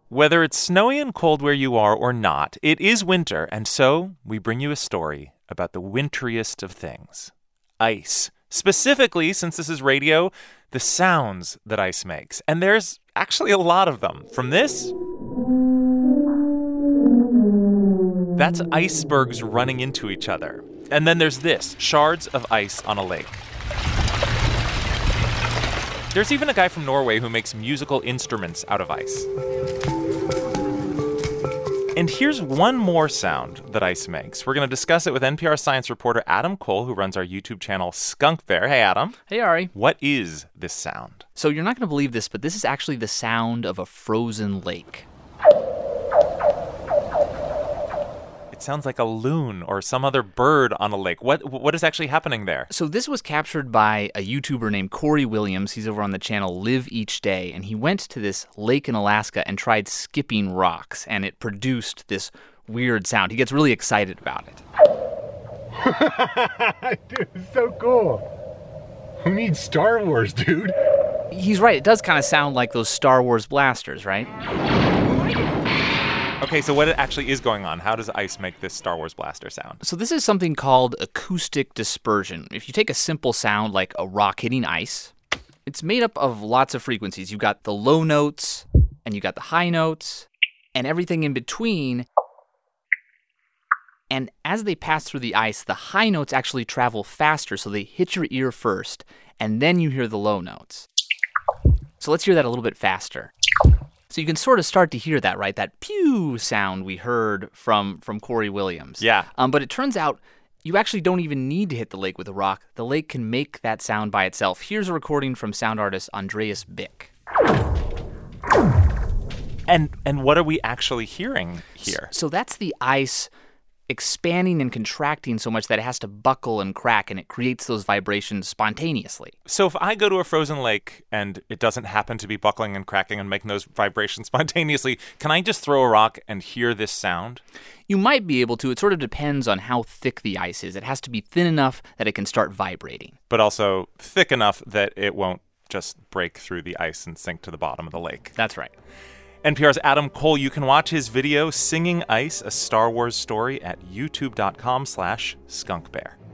Whether it's snowy and cold where you are or not, it is winter, and so we bring you a story about the winteriest of things, ice. Specifically, since this is radio, the sounds that ice makes. And there's actually a lot of them. From this, that's icebergs running into each other. And then there's this, shards of ice on a lake. There's even a guy from Norway who makes musical instruments out of ice. And here's one more sound that ice makes. We're going to discuss it with NPR science reporter Adam Cole, who runs our YouTube channel Skunk Bear. Hey, Adam. Hey, Ari. What is this sound? So you're not going to believe this, but this is actually the sound of a frozen lake. It sounds like a loon or some other bird on a lake. What is actually happening there? So this was captured by a YouTuber named Corey Williams. He's over on the channel Live Each Day, and he went to this lake in Alaska and tried skipping rocks, and it produced this weird sound. He gets really excited about it. Dude, it's so cool. Who needs Star Wars, dude? He's right. It does kind of sound like those Star Wars blasters, right? Okay, so what actually is going on? How does ice make this Star Wars blaster sound? So this is something called acoustic dispersion. If you take a simple sound like a rock hitting ice, it's made up of lots of frequencies. You've got the low notes, and you got the high notes, and everything in between. And as they pass through the ice, the high notes actually travel faster, so they hit your ear first, and then you hear the low notes. So let's hear that a little bit faster. So you can sort of start to hear that, right? That pew sound we heard from Corey Williams. Yeah. But it turns out you actually don't even need to hit the lake with a rock. The lake can make that sound by itself. Here's a recording from sound artist Andreas Bick. And what are we actually hearing here? So that's the ice expanding and contracting so much that it has to buckle and crack, and it creates those vibrations spontaneously. So if I go to a frozen lake and it doesn't happen to be buckling and cracking and making those vibrations spontaneously, can I just throw a rock and hear this sound? You might be able to. It sort of depends on how thick the ice is. It has to be thin enough that it can start vibrating. But also thick enough that it won't just break through the ice and sink to the bottom of the lake. That's right. NPR's Adam Cole. You can watch his video, Singing Ice, a Star Wars Story, at youtube.com/skunkbear.